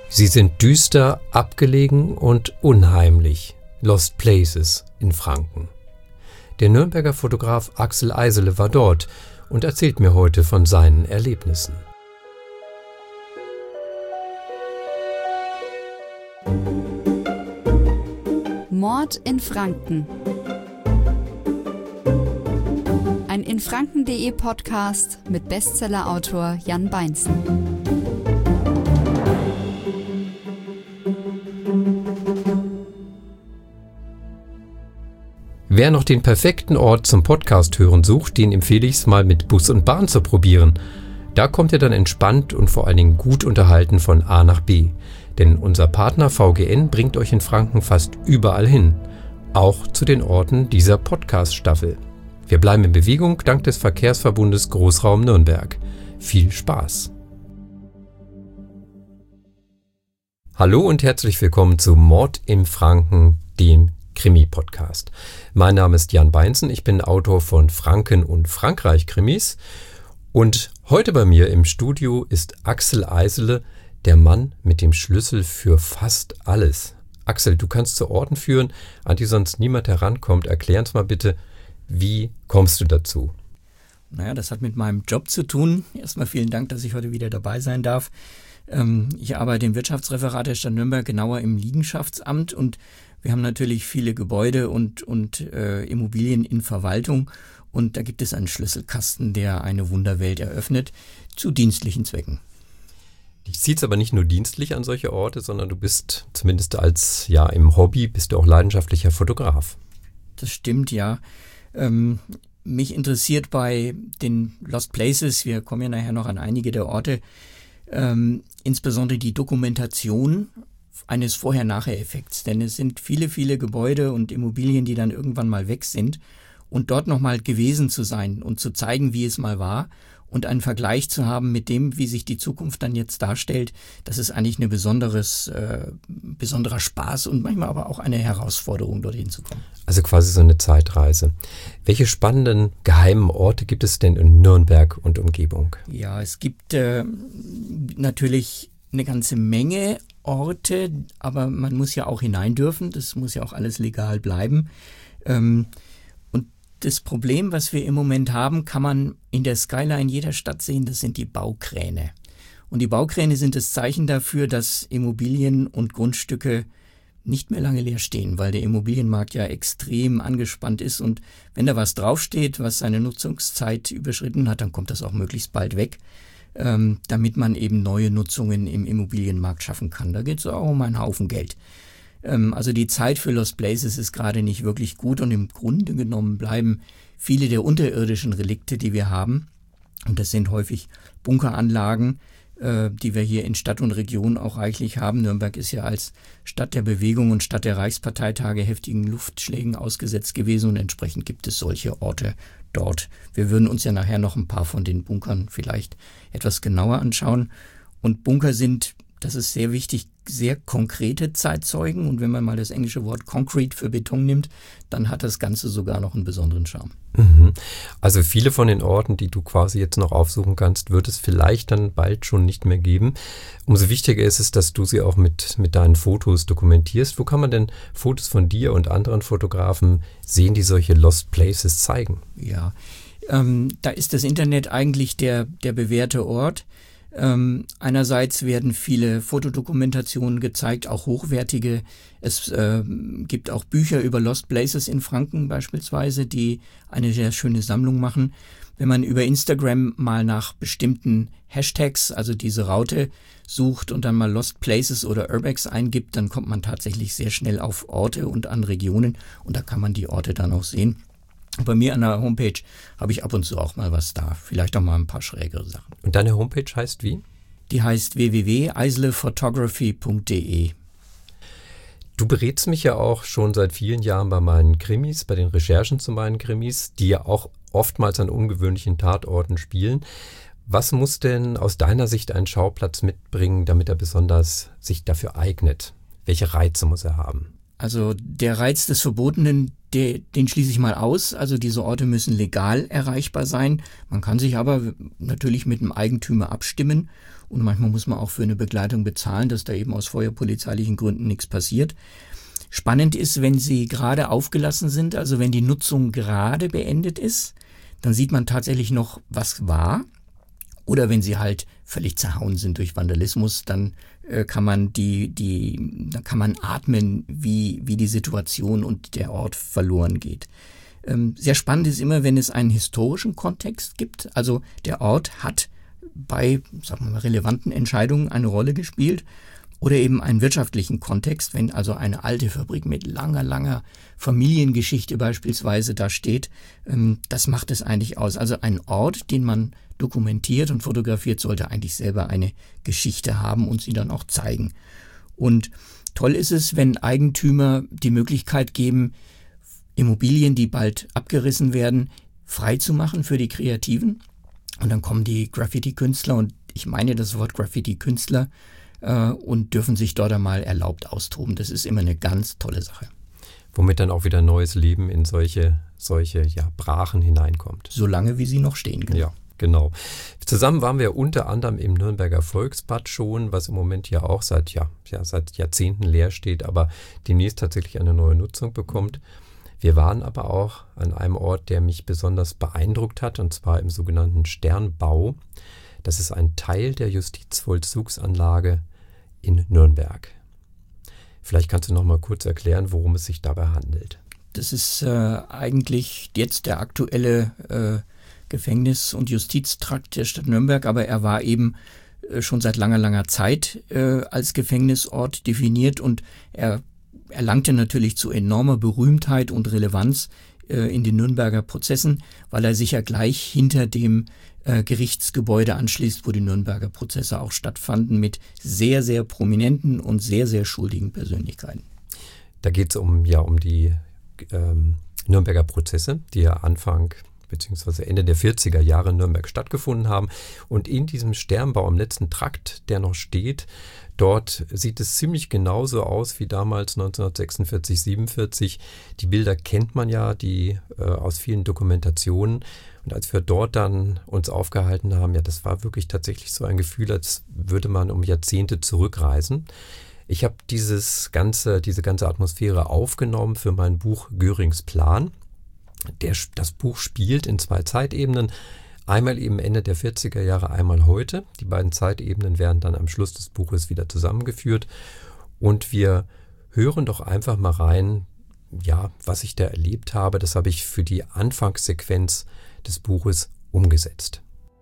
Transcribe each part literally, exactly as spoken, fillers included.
Sie sind düster, abgelegen und unheimlich. Lost Places in Franken. Der Nürnberger Fotograf Axel Eisele war dort und erzählt mir heute von seinen Erlebnissen. Mord in Franken. Ein infranken punkt de Podcast mit Bestsellerautor Jan Beinzen. Wer noch den perfekten Ort zum Podcast hören sucht, den empfehle ich es mal mit Bus und Bahn zu probieren. Da kommt ihr dann entspannt und vor allen Dingen gut unterhalten von A nach B. Denn unser Partner V G N bringt euch in Franken fast überall hin. Auch zu den Orten dieser Podcast-Staffel. Wir bleiben in Bewegung dank des Verkehrsverbundes Großraum Nürnberg. Viel Spaß! Hallo und herzlich willkommen zu Mord im Franken, dem Krimi-Podcast. Mein Name ist Jan Beinzen, ich bin Autor von Franken- und Frankreich-Krimis und heute bei mir im Studio ist Axel Eisele, der Mann mit dem Schlüssel für fast alles. Axel, du kannst zu Orten führen, an die sonst niemand herankommt. Erklär uns mal bitte, wie kommst du dazu? Naja, das hat mit meinem Job zu tun. Erstmal vielen Dank, dass ich heute wieder dabei sein darf. Ich arbeite im Wirtschaftsreferat der Stadt Nürnberg, genauer im Liegenschaftsamt, und wir haben natürlich viele Gebäude und, und äh, Immobilien in Verwaltung, und da gibt es einen Schlüsselkasten, der eine Wunderwelt eröffnet, zu dienstlichen Zwecken. Dich zieht es aber nicht nur dienstlich an solche Orte, sondern du bist zumindest als, ja, im Hobby, bist du auch leidenschaftlicher Fotograf. Das stimmt, ja. Ähm, mich interessiert bei den Lost Places, wir kommen ja nachher noch an einige der Orte, ähm, insbesondere die Dokumentation eines Vorher-Nachher-Effekts. Denn es sind viele, viele Gebäude und Immobilien, die dann irgendwann mal weg sind. Und dort nochmal gewesen zu sein und zu zeigen, wie es mal war und einen Vergleich zu haben mit dem, wie sich die Zukunft dann jetzt darstellt, das ist eigentlich ein besonderes, äh, besonderer Spaß und manchmal aber auch eine Herausforderung, dorthin zu kommen. Also quasi so eine Zeitreise. Welche spannenden, geheimen Orte gibt es denn in Nürnberg und Umgebung? Ja, es gibt äh, natürlich eine ganze Menge Orte, aber man muss ja auch hinein dürfen, das muss ja auch alles legal bleiben. Ähm, und das Problem, was wir im Moment haben, kann man in der Skyline jeder Stadt sehen, das sind die Baukräne. Und die Baukräne sind das Zeichen dafür, dass Immobilien und Grundstücke nicht mehr lange leer stehen, weil der Immobilienmarkt ja extrem angespannt ist, und wenn da was draufsteht, was seine Nutzungszeit überschritten hat, dann kommt das auch möglichst bald weg, ähm, damit man eben neue Nutzungen im Immobilienmarkt schaffen kann. Da geht es auch um einen Haufen Geld. Ähm, also die Zeit für Lost Places ist gerade nicht wirklich gut, und im Grunde genommen bleiben viele der unterirdischen Relikte, die wir haben, und das sind häufig Bunkeranlagen, die wir hier in Stadt und Region auch reichlich haben. Nürnberg ist ja als Stadt der Bewegung und Stadt der Reichsparteitage heftigen Luftschlägen ausgesetzt gewesen, und entsprechend gibt es solche Orte dort. Wir würden uns ja nachher noch ein paar von den Bunkern vielleicht etwas genauer anschauen. Und Bunker sind, das ist sehr wichtig, sehr konkrete Zeitzeugen, und wenn man mal das englische Wort Concrete für Beton nimmt, dann hat das Ganze sogar noch einen besonderen Charme. Also viele von den Orten, die du quasi jetzt noch aufsuchen kannst, wird es vielleicht dann bald schon nicht mehr geben. Umso wichtiger ist es, dass du sie auch mit, mit deinen Fotos dokumentierst. Wo kann man denn Fotos von dir und anderen Fotografen sehen, die solche Lost Places zeigen? Ja, ähm, da ist das Internet eigentlich der, der bewährte Ort. Ähm, einerseits werden viele Fotodokumentationen gezeigt, auch hochwertige. Es äh, gibt auch Bücher über Lost Places in Franken beispielsweise, die eine sehr schöne Sammlung machen. Wenn man über Instagram mal nach bestimmten Hashtags, also diese Raute, sucht und dann mal Lost Places oder Urbex eingibt, dann kommt man tatsächlich sehr schnell auf Orte und an Regionen, und da kann man die Orte dann auch sehen. Bei mir an der Homepage habe ich ab und zu auch mal was da. Vielleicht auch mal ein paar schrägere Sachen. Und deine Homepage heißt wie? Die heißt w w w punkt eiselephotography punkt de. Du berätst mich ja auch schon seit vielen Jahren bei meinen Krimis, bei den Recherchen zu meinen Krimis, die ja auch oftmals an ungewöhnlichen Tatorten spielen. Was muss denn aus deiner Sicht ein Schauplatz mitbringen, damit er besonders sich dafür eignet? Welche Reize muss er haben? Also der Reiz des Verbotenen, der, den schließe ich mal aus. Also diese Orte müssen legal erreichbar sein. Man kann sich aber natürlich mit dem Eigentümer abstimmen und manchmal muss man auch für eine Begleitung bezahlen, dass da eben aus feuerpolizeilichen Gründen nichts passiert. Spannend ist, wenn sie gerade aufgelassen sind, also wenn die Nutzung gerade beendet ist, dann sieht man tatsächlich noch, was war. Oder wenn sie halt völlig zerhauen sind durch Vandalismus, dann äh, kann man die, die, dann kann man atmen, wie, wie die Situation und der Ort verloren geht. Ähm, sehr spannend ist immer, wenn es einen historischen Kontext gibt. Also der Ort hat bei, sagen wir mal, relevanten Entscheidungen eine Rolle gespielt. Oder eben einen wirtschaftlichen Kontext, wenn also eine alte Fabrik mit langer, langer Familiengeschichte beispielsweise da steht, ähm, das macht es eigentlich aus. Also ein Ort, den man dokumentiert und fotografiert, sollte eigentlich selber eine Geschichte haben und sie dann auch zeigen. Und toll ist es, wenn Eigentümer die Möglichkeit geben, Immobilien, die bald abgerissen werden, frei zu machen für die Kreativen. Und dann kommen die Graffiti-Künstler, und ich meine das Wort Graffiti-Künstler, und dürfen sich dort einmal erlaubt austoben. Das ist immer eine ganz tolle Sache. Womit dann auch wieder neues Leben in solche, solche ja, Brachen hineinkommt. Solange wie sie noch stehen können. Ja, genau. Zusammen waren wir unter anderem im Nürnberger Volksbad schon, was im Moment ja auch seit, ja, ja, seit Jahrzehnten leer steht, aber demnächst tatsächlich eine neue Nutzung bekommt. Wir waren aber auch an einem Ort, der mich besonders beeindruckt hat, und zwar im sogenannten Sternbau. Das ist ein Teil der Justizvollzugsanlage in Nürnberg. Vielleicht kannst du noch mal kurz erklären, worum es sich dabei handelt. Das ist äh, eigentlich jetzt der aktuelle äh, Gefängnis- und Justiztrakt der Stadt Nürnberg, aber er war eben äh, schon seit langer, langer Zeit äh, als Gefängnisort definiert, und er erlangte natürlich zu enormer Berühmtheit und Relevanz äh, in den Nürnberger Prozessen, weil er sich ja gleich hinter dem Gerichtsgebäude anschließt, wo die Nürnberger Prozesse auch stattfanden, mit sehr, sehr prominenten und sehr, sehr schuldigen Persönlichkeiten. Da geht es um, ja, um die ähm, Nürnberger Prozesse, die ja Anfang bzw. Ende der vierziger Jahre in Nürnberg stattgefunden haben. Und in diesem Sternbau im letzten Trakt, der noch steht, dort sieht es ziemlich genauso aus wie damals neunzehnhundertsechsundvierzig, siebenundvierzig. Die Bilder kennt man ja, die äh, aus vielen Dokumentationen. Und als wir dort dann uns aufgehalten haben, ja, das war wirklich tatsächlich so ein Gefühl, als würde man um Jahrzehnte zurückreisen. Ich habe dieses ganze, diese ganze Atmosphäre aufgenommen für mein Buch Görings Plan. Der, das Buch spielt in zwei Zeitebenen. Einmal eben Ende der vierziger Jahre, einmal heute. Die beiden Zeitebenen werden dann am Schluss des Buches wieder zusammengeführt. Und wir hören doch einfach mal rein, ja, was ich da erlebt habe. Das habe ich für die Anfangssequenz des Buches umgesetzt.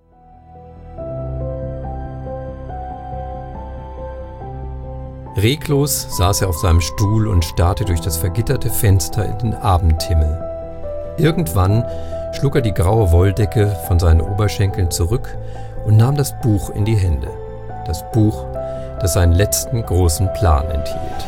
Reglos saß er auf seinem Stuhl und starrte durch das vergitterte Fenster in den Abendhimmel. Irgendwann schlug er die graue Wolldecke von seinen Oberschenkeln zurück und nahm das Buch in die Hände. Das Buch, das seinen letzten großen Plan enthielt.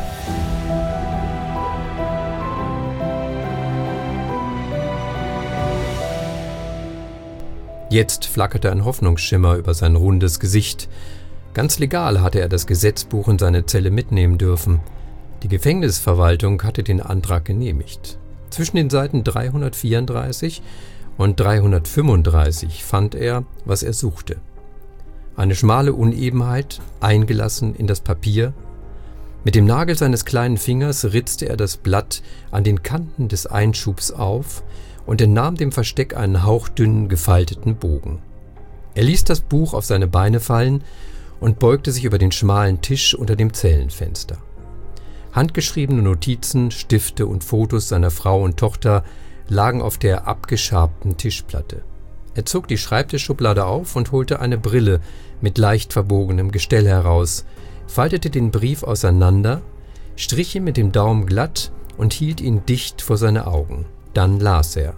Jetzt flackerte ein Hoffnungsschimmer über sein rundes Gesicht. Ganz legal hatte er das Gesetzbuch in seine Zelle mitnehmen dürfen. Die Gefängnisverwaltung hatte den Antrag genehmigt. Zwischen den Seiten dreihundertvierunddreißig und dreihundertfünfunddreißig fand er, was er suchte. Eine schmale Unebenheit, eingelassen in das Papier. Mit dem Nagel seines kleinen Fingers ritzte er das Blatt an den Kanten des Einschubs auf und entnahm dem Versteck einen hauchdünnen, gefalteten Bogen. Er ließ das Buch auf seine Beine fallen und beugte sich über den schmalen Tisch unter dem Zellenfenster. Handgeschriebene Notizen, Stifte und Fotos seiner Frau und Tochter lagen auf der abgeschabten Tischplatte. Er zog die Schreibtischschublade auf und holte eine Brille mit leicht verbogenem Gestell heraus, faltete den Brief auseinander, strich ihn mit dem Daumen glatt und hielt ihn dicht vor seine Augen. Dann las er.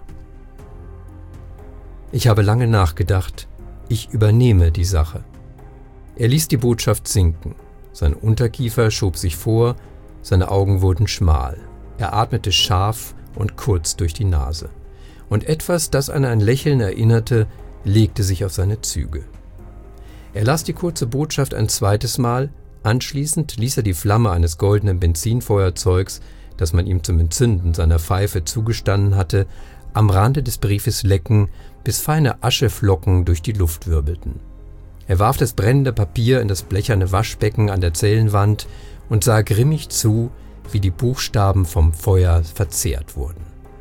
Ich habe lange nachgedacht. Ich übernehme die Sache. Er ließ die Botschaft sinken. Sein Unterkiefer schob sich vor, seine Augen wurden schmal. Er atmete scharf und kurz durch die Nase. Und etwas, das an ein Lächeln erinnerte, legte sich auf seine Züge. Er las die kurze Botschaft ein zweites Mal, anschließend ließ er die Flamme eines goldenen Benzinfeuerzeugs das man ihm zum Entzünden seiner Pfeife zugestanden hatte, am Rande des Briefes lecken, bis feine Ascheflocken durch die Luft wirbelten. Er warf das brennende Papier in das blecherne Waschbecken an der Zellenwand und sah grimmig zu, wie die Buchstaben vom Feuer verzehrt wurden.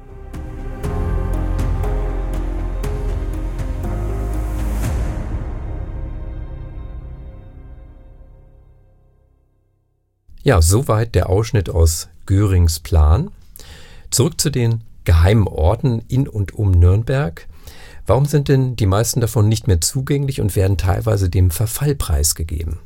Ja, soweit der Ausschnitt aus Görings Plan. Zurück zu den geheimen Orten in und um Nürnberg. Warum sind denn die meisten davon nicht mehr zugänglich und werden teilweise dem Verfall preisgegeben?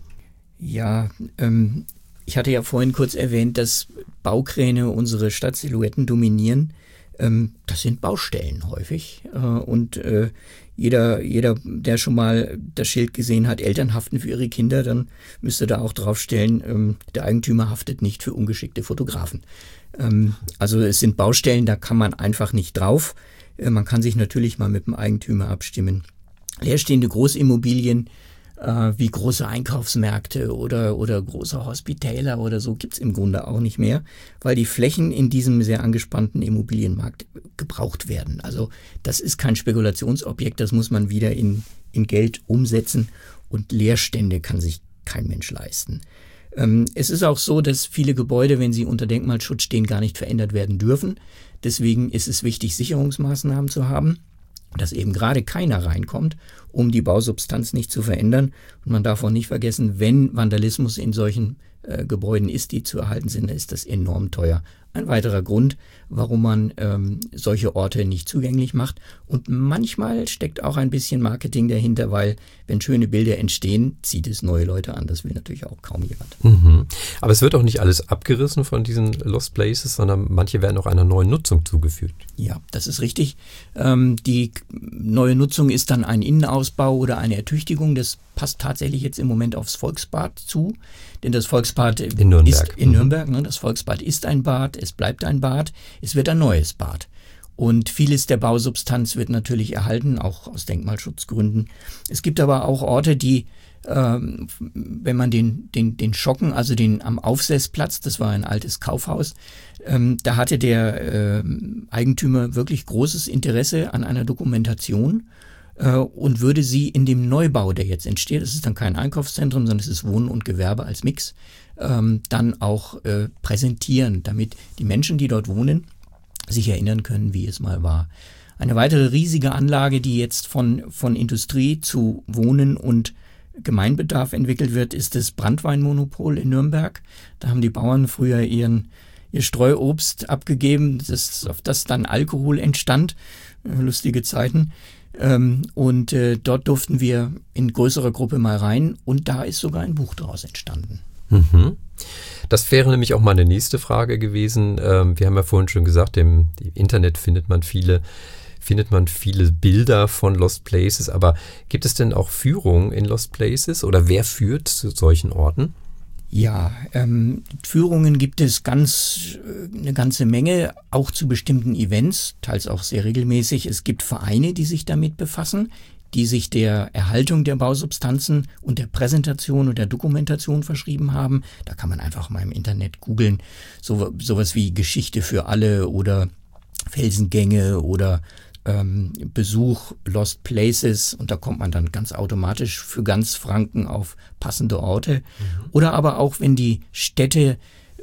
Ja, ähm, ich hatte ja vorhin kurz erwähnt, dass Baukräne unsere Stadtsilhouetten dominieren. Ähm, das sind Baustellen häufig. Äh, und äh, jeder, jeder, der schon mal das Schild gesehen hat, Eltern haften für ihre Kinder, dann müsste da auch draufstellen, ähm, der Eigentümer haftet nicht für ungeschickte Fotografen. Ähm, also es sind Baustellen, da kann man einfach nicht drauf. Äh, man kann sich natürlich mal mit dem Eigentümer abstimmen. Leerstehende Großimmobilien, äh, wie große Einkaufsmärkte oder, oder große Hospitäler oder so gibt's im Grunde auch nicht mehr, weil die Flächen in diesem sehr angespannten Immobilienmarkt gebraucht werden. Also das ist kein Spekulationsobjekt, das muss man wieder in, in Geld umsetzen und Leerstände kann sich kein Mensch leisten. Ähm, es ist auch so, dass viele Gebäude, wenn sie unter Denkmalschutz stehen, gar nicht verändert werden dürfen. Deswegen ist es wichtig, Sicherungsmaßnahmen zu haben, dass eben gerade keiner reinkommt, um die Bausubstanz nicht zu verändern. Und man darf auch nicht vergessen, wenn Vandalismus in solchen äh, Gebäuden ist, die zu erhalten sind, dann ist das enorm teuer. Ein weiterer Grund, warum man ähm, solche Orte nicht zugänglich macht. Und manchmal steckt auch ein bisschen Marketing dahinter, weil wenn schöne Bilder entstehen, zieht es neue Leute an. Das will natürlich auch kaum jemand. Mhm. Aber es wird auch nicht alles abgerissen von diesen Lost Places, sondern manche werden auch einer neuen Nutzung zugefügt. Ja, das ist richtig. Ähm, die neue Nutzung ist dann ein Innenausbau oder eine Ertüchtigung. Das passt tatsächlich jetzt im Moment aufs Volksbad zu. Denn das Volksbad in Nürnberg. ist in Nürnberg. Ne? Das Volksbad ist ein Bad, es bleibt ein Bad, es wird ein neues Bad. Und vieles der Bausubstanz wird natürlich erhalten, auch aus Denkmalschutzgründen. Es gibt aber auch Orte, die, ähm, wenn man den, den, den Schocken, also den am Aufsetzplatz, das war ein altes Kaufhaus, ähm, da hatte der äh, Eigentümer wirklich großes Interesse an einer Dokumentation äh, und würde sie in dem Neubau, der jetzt entsteht, das ist dann kein Einkaufszentrum, sondern es ist Wohnen und Gewerbe als Mix, ähm, dann auch äh, präsentieren, damit die Menschen, die dort wohnen, sich erinnern können, wie es mal war. Eine weitere riesige Anlage, die jetzt von, von Industrie zu Wohnen und Gemeinbedarf entwickelt wird, ist das Branntweinmonopol in Nürnberg. Da haben die Bauern früher ihren, ihr Streuobst abgegeben, das, auf das dann Alkohol entstand. Lustige Zeiten. Ähm, und äh, dort durften wir in größerer Gruppe mal rein und da ist sogar ein Buch daraus entstanden. Mhm. Das wäre nämlich auch meine nächste Frage gewesen. Ähm, wir haben ja vorhin schon gesagt, im, im Internet findet man viele, findet man viele Bilder von Lost Places, aber gibt es denn auch Führungen in Lost Places oder wer führt zu solchen Orten? Ja, ähm, Führungen gibt es ganz eine ganze Menge, auch zu bestimmten Events, teils auch sehr regelmäßig. Es gibt Vereine, die sich damit befassen, die sich der Erhaltung der Bausubstanzen und der Präsentation und der Dokumentation verschrieben haben. Da kann man einfach mal im Internet googeln, so, sowas wie Geschichte für alle oder Felsengänge oder ähm, Besuch Lost Places und da kommt man dann ganz automatisch für ganz Franken auf passende Orte. Mhm. Oder aber auch, wenn die Städte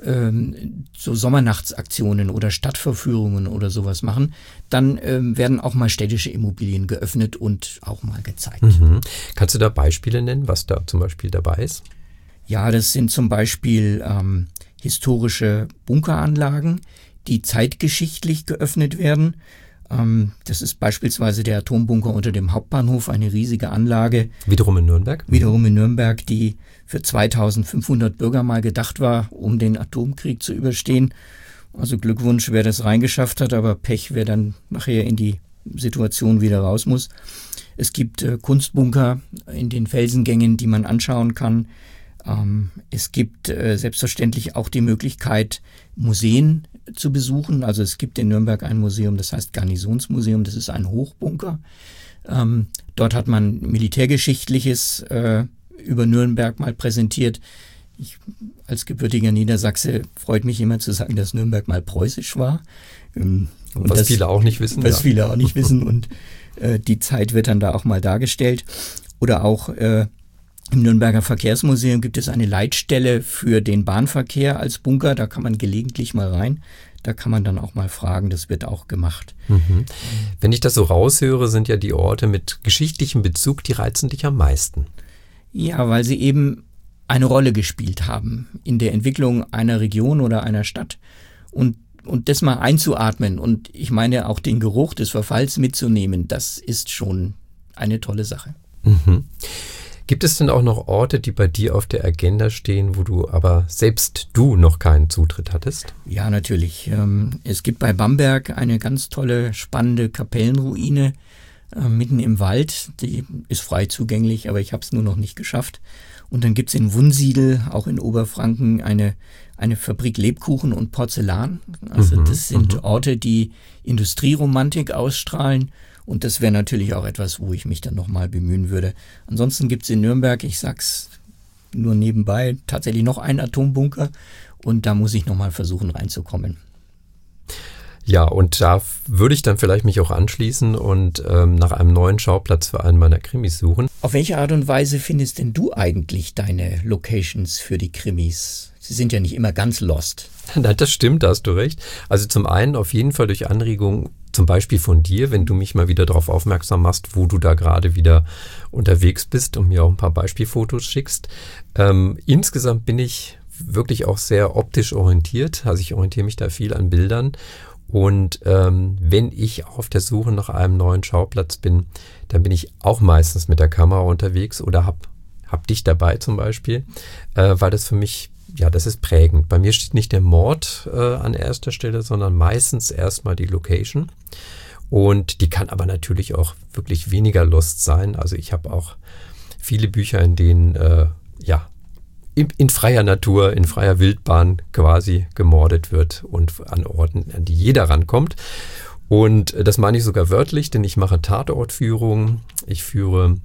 ähm, so Sommernachtsaktionen oder Stadtverführungen oder sowas machen, dann ähm, werden auch mal städtische Immobilien geöffnet und auch mal gezeigt. Mhm. Kannst du da Beispiele nennen, was da zum Beispiel dabei ist? Ja, das sind zum Beispiel ähm, historische Bunkeranlagen, die zeitgeschichtlich geöffnet werden. Ähm, das ist beispielsweise der Atombunker unter dem Hauptbahnhof, eine riesige Anlage. Wiederum in Nürnberg? Wiederum in Nürnberg, die für zweitausendfünfhundert Bürger mal gedacht war, um den Atomkrieg zu überstehen. Also Glückwunsch, wer das reingeschafft hat, aber Pech, wer dann nachher in die Situation wieder raus muss. Es gibt äh, Kunstbunker in den Felsengängen, die man anschauen kann. Ähm, es gibt äh, selbstverständlich auch die Möglichkeit, Museen zu besuchen. Also es gibt in Nürnberg ein Museum, das heißt Garnisonsmuseum, das ist ein Hochbunker. Ähm, dort hat man Militärgeschichtliches äh, über Nürnberg mal präsentiert. Ich als gebürtiger Niedersachse freut mich immer zu sagen, dass Nürnberg mal preußisch war. Und was das, viele auch nicht wissen. Was ja. viele auch nicht wissen und äh, die Zeit wird dann da auch mal dargestellt. Oder auch äh, im Nürnberger Verkehrsmuseum gibt es eine Leitstelle für den Bahnverkehr als Bunker. Da kann man gelegentlich mal rein. Da kann man dann auch mal fragen, das wird auch gemacht. Mhm. Wenn ich das so raushöre, sind ja die Orte mit geschichtlichem Bezug, die reizen dich am meisten. Ja, weil sie eben eine Rolle gespielt haben in der Entwicklung einer Region oder einer Stadt. Und, und das mal einzuatmen und ich meine auch den Geruch des Verfalls mitzunehmen, das ist schon eine tolle Sache. Mhm. Gibt es denn auch noch Orte, die bei dir auf der Agenda stehen, wo du aber selbst du noch keinen Zutritt hattest? Ja, natürlich. Es gibt bei Bamberg eine ganz tolle, spannende Kapellenruine äh, mitten im Wald. Die ist frei zugänglich, aber ich habe es nur noch nicht geschafft. Und dann gibt es in Wunsiedel, auch in Oberfranken, eine, eine Fabrik Lebkuchen und Porzellan. Also mhm, das sind mhm. Orte, die Industrieromantik ausstrahlen. Und das wäre natürlich auch etwas, wo ich mich dann nochmal bemühen würde. Ansonsten gibt es in Nürnberg, ich sag's nur nebenbei, tatsächlich noch einen Atombunker. Und da muss ich nochmal versuchen reinzukommen. Ja, und da würde ich dann vielleicht mich auch anschließen und ähm, nach einem neuen Schauplatz für einen meiner Krimis suchen. Auf welche Art und Weise findest denn du eigentlich deine Locations für die Krimis? Sie sind ja nicht immer ganz lost. Nein, das stimmt, da hast du recht. Also zum einen auf jeden Fall durch Anregungen, zum Beispiel von dir, wenn du mich mal wieder darauf aufmerksam machst, wo du da gerade wieder unterwegs bist und mir auch ein paar Beispielfotos schickst. Ähm, insgesamt bin ich wirklich auch sehr optisch orientiert. Also ich orientiere mich da viel an Bildern. Und ähm, wenn ich auf der Suche nach einem neuen Schauplatz bin, dann bin ich auch meistens mit der Kamera unterwegs oder hab, hab dich dabei zum Beispiel, äh, weil das für mich, ja, das ist prägend. Bei mir steht nicht der Mord äh, an erster Stelle, sondern meistens erstmal die Location. Und die kann aber natürlich auch wirklich weniger lost sein. Also ich habe auch viele Bücher, in denen, äh, ja, In, in freier Natur, in freier Wildbahn quasi gemordet wird und an Orten, an die jeder rankommt. Und das meine ich sogar wörtlich, denn ich mache Tatortführungen. Ich führe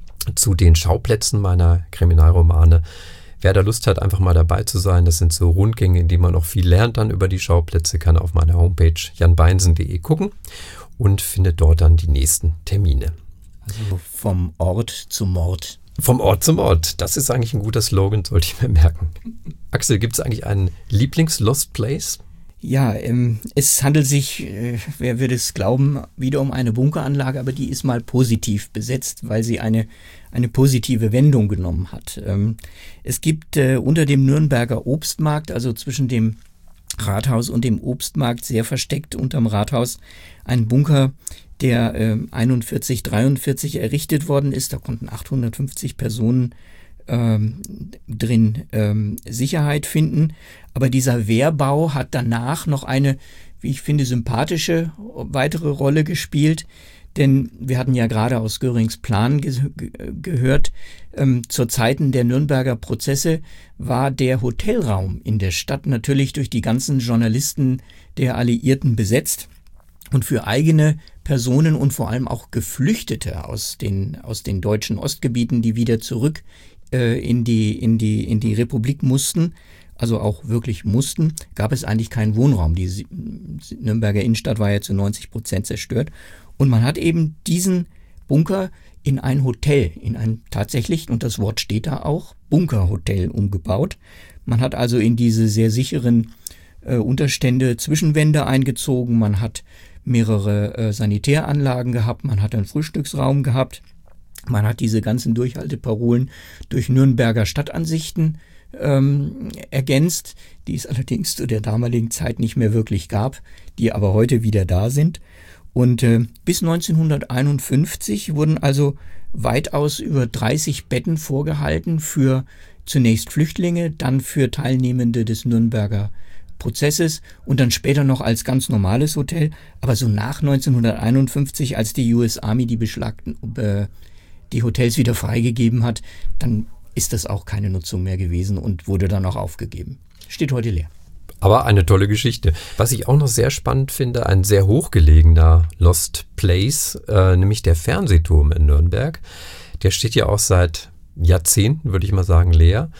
zu den Schauplätzen meiner Kriminalromane. Wer da Lust hat, einfach mal dabei zu sein, das sind so Rundgänge, in denen man auch viel lernt dann über die Schauplätze, kann auf meiner Homepage jan beinsen punkt de gucken und findet dort dann die nächsten Termine. Also vom Ort zum Mord. Vom Ort zum Ort. Das ist eigentlich ein guter Slogan, sollte ich mir merken. Axel, gibt es eigentlich einen Lieblings-Lost Place? Ja, ähm, es handelt sich, äh, wer würde es glauben, wieder um eine Bunkeranlage, aber die ist mal positiv besetzt, weil sie eine, eine positive Wendung genommen hat. Ähm, es gibt äh, unter dem Nürnberger Obstmarkt, also zwischen dem Rathaus und dem Obstmarkt, sehr versteckt unterm Rathaus, einen Bunker, der äh, einundvierzig, dreiundvierzig errichtet worden ist. Da konnten achthundertfünfzig Personen ähm, drin ähm, Sicherheit finden. Aber dieser Wehrbau hat danach noch eine, wie ich finde, sympathische weitere Rolle gespielt. Denn wir hatten ja gerade aus Görings Plan ge- ge- gehört, ähm, zu Zeiten der Nürnberger Prozesse war der Hotelraum in der Stadt natürlich durch die ganzen Journalisten der Alliierten besetzt. Und für eigene Personen und vor allem auch Geflüchtete aus den, aus den deutschen Ostgebieten, die wieder zurück äh, in die, in die, in die Republik mussten, also auch wirklich mussten, gab es eigentlich keinen Wohnraum. Die Nürnberger Innenstadt war ja zu neunzig Prozent zerstört. Und man hat eben diesen Bunker in ein Hotel, in ein tatsächlich, und das Wort steht da auch, Bunkerhotel umgebaut. Man hat also in diese sehr sicheren äh, Unterstände Zwischenwände eingezogen, man hat mehrere äh, Sanitäranlagen gehabt, man hat einen Frühstücksraum gehabt, man hat diese ganzen Durchhalteparolen durch Nürnberger Stadtansichten ähm, ergänzt, die es allerdings zu der damaligen Zeit nicht mehr wirklich gab, die aber heute wieder da sind. Und äh, bis neunzehnhunderteinundfünfzig wurden also weitaus über dreißig Betten vorgehalten für zunächst Flüchtlinge, dann für Teilnehmende des Nürnberger Prozesses und dann später noch als ganz normales Hotel. Aber so nach neunzehnhunderteinundfünfzig, als die U S Army die beschlagten, äh, die Hotels wieder freigegeben hat, dann ist das auch keine Nutzung mehr gewesen und wurde dann auch aufgegeben. Steht heute leer. Aber eine tolle Geschichte. Was ich auch noch sehr spannend finde, ein sehr hochgelegener Lost Place, äh, nämlich der Fernsehturm in Nürnberg. Der steht ja auch seit Jahrzehnten, würde ich mal sagen, leer.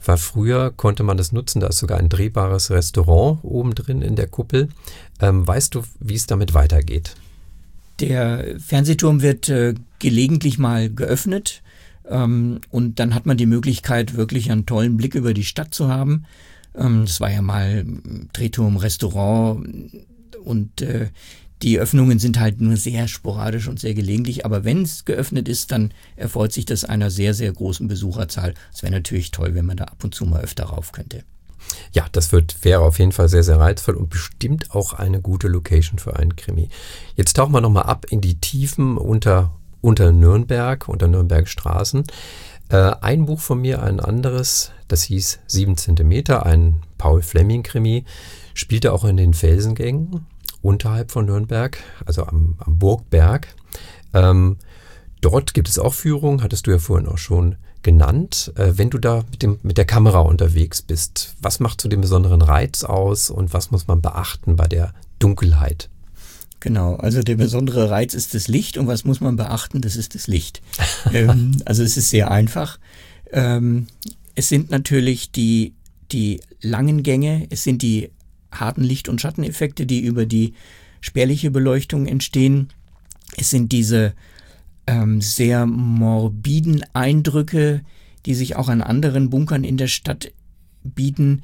war früher, konnte man das nutzen, da ist sogar ein drehbares Restaurant oben drin in der Kuppel. Ähm, weißt du, wie es damit weitergeht? Der Fernsehturm wird äh, gelegentlich mal geöffnet ähm, und dann hat man die Möglichkeit, wirklich einen tollen Blick über die Stadt zu haben. Ähm, das war ja mal Drehturm, Restaurant und äh, die Öffnungen sind halt nur sehr sporadisch und sehr gelegentlich, aber wenn es geöffnet ist, dann erfreut sich das einer sehr, sehr großen Besucherzahl. Es wäre natürlich toll, wenn man da ab und zu mal öfter rauf könnte. Ja, das wird, wäre auf jeden Fall sehr, sehr reizvoll und bestimmt auch eine gute Location für einen Krimi. Jetzt tauchen wir nochmal ab in die Tiefen unter, unter Nürnberg, unter Nürnberg Straßen. Äh, ein Buch von mir, ein anderes, das hieß Sieben Zentimeter, ein Paul Fleming-Krimi, spielte auch in den Felsengängen unterhalb von Nürnberg, also am, am Burgberg. Ähm, dort gibt es auch Führungen, hattest du ja vorhin auch schon genannt. Äh, wenn du da mit, dem, mit der Kamera unterwegs bist, was macht so den besonderen Reiz aus und was muss man beachten bei der Dunkelheit? Genau, also der besondere Reiz ist das Licht und was muss man beachten, das ist das Licht. ähm, also es ist sehr einfach. Ähm, es sind natürlich die, die langen Gänge, es sind die harten Licht- und Schatteneffekte, die über die spärliche Beleuchtung entstehen. Es sind diese ähm, sehr morbiden Eindrücke, die sich auch an anderen Bunkern in der Stadt bieten,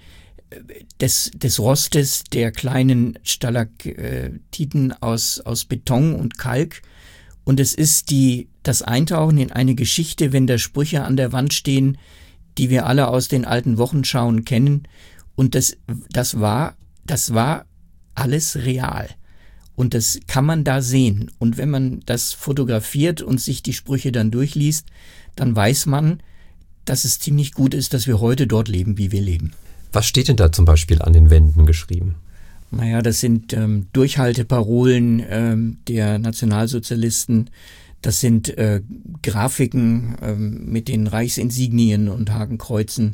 des, des Rostes der kleinen Stalaktiten aus, aus Beton und Kalk. Und es ist die, das Eintauchen in eine Geschichte, wenn da Sprüche an der Wand stehen, die wir alle aus den alten Wochenschauen kennen. Und das, das war Das war alles real und das kann man da sehen. Und wenn man das fotografiert und sich die Sprüche dann durchliest, dann weiß man, dass es ziemlich gut ist, dass wir heute dort leben, wie wir leben. Was steht denn da zum Beispiel an den Wänden geschrieben? Naja, das sind ähm, Durchhalteparolen ähm, der Nationalsozialisten. Das sind äh, Grafiken ähm, mit den Reichsinsignien und Hakenkreuzen.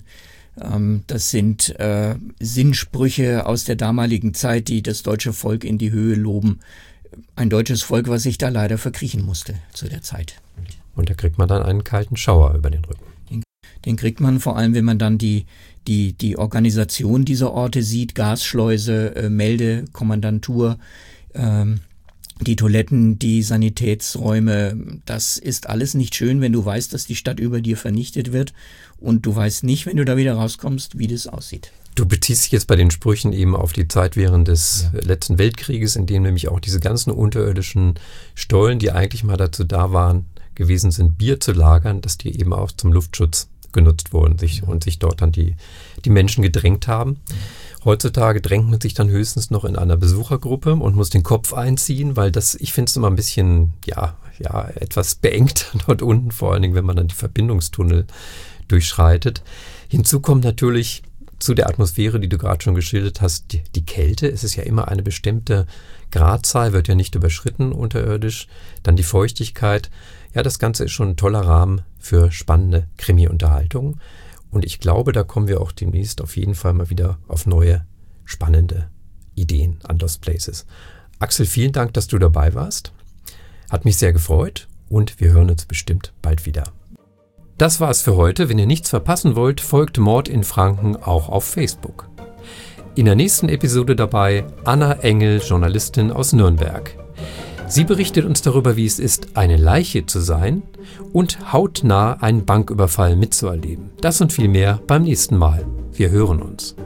Das sind äh, Sinnsprüche aus der damaligen Zeit, die das deutsche Volk in die Höhe loben. Ein deutsches Volk, was sich da leider verkriechen musste zu der Zeit. Und da kriegt man dann einen kalten Schauer über den Rücken. Den, den kriegt man vor allem, wenn man dann die, die, die Organisation dieser Orte sieht, Gasschleuse, äh, Meldekommandantur, ähm, die Toiletten, die Sanitätsräume, das ist alles nicht schön, wenn du weißt, dass die Stadt über dir vernichtet wird und du weißt nicht, wenn du da wieder rauskommst, wie das aussieht. Du beziehst dich jetzt bei den Sprüchen eben auf die Zeit während des ja. letzten Weltkrieges, in dem nämlich auch diese ganzen unterirdischen Stollen, die eigentlich mal dazu da waren, gewesen sind, Bier zu lagern, dass die eben auch zum Luftschutz genutzt wurden sich, und sich dort dann die, die Menschen gedrängt haben. Heutzutage drängt man sich dann höchstens noch in einer Besuchergruppe und muss den Kopf einziehen, weil das, ich finde es immer ein bisschen, ja, ja, etwas beengt dort unten, vor allen Dingen, wenn man dann die Verbindungstunnel durchschreitet. Hinzu kommt natürlich zu der Atmosphäre, die du gerade schon geschildert hast, die, die Kälte. Es ist ja immer eine bestimmte Gradzahl, wird ja nicht überschritten unterirdisch. Dann die Feuchtigkeit. Ja, das Ganze ist schon ein toller Rahmen für spannende Krimi-Unterhaltung. Und ich glaube, da kommen wir auch demnächst auf jeden Fall mal wieder auf neue, spannende Ideen an Lost Places. Axel, vielen Dank, dass du dabei warst. Hat mich sehr gefreut und wir hören uns bestimmt bald wieder. Das war's für heute. Wenn ihr nichts verpassen wollt, folgt Mord in Franken auch auf Facebook. In der nächsten Episode dabei Anna Engel, Journalistin aus Nürnberg. Sie berichtet uns darüber, wie es ist, eine Leiche zu sein und hautnah einen Banküberfall mitzuerleben. Das und viel mehr beim nächsten Mal. Wir hören uns.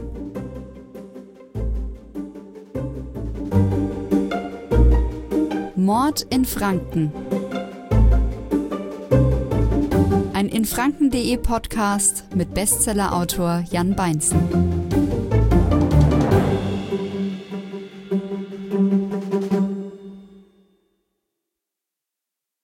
Mord in Franken. Ein Infranken punkt de Podcast mit Bestsellerautor Jan Beinzen.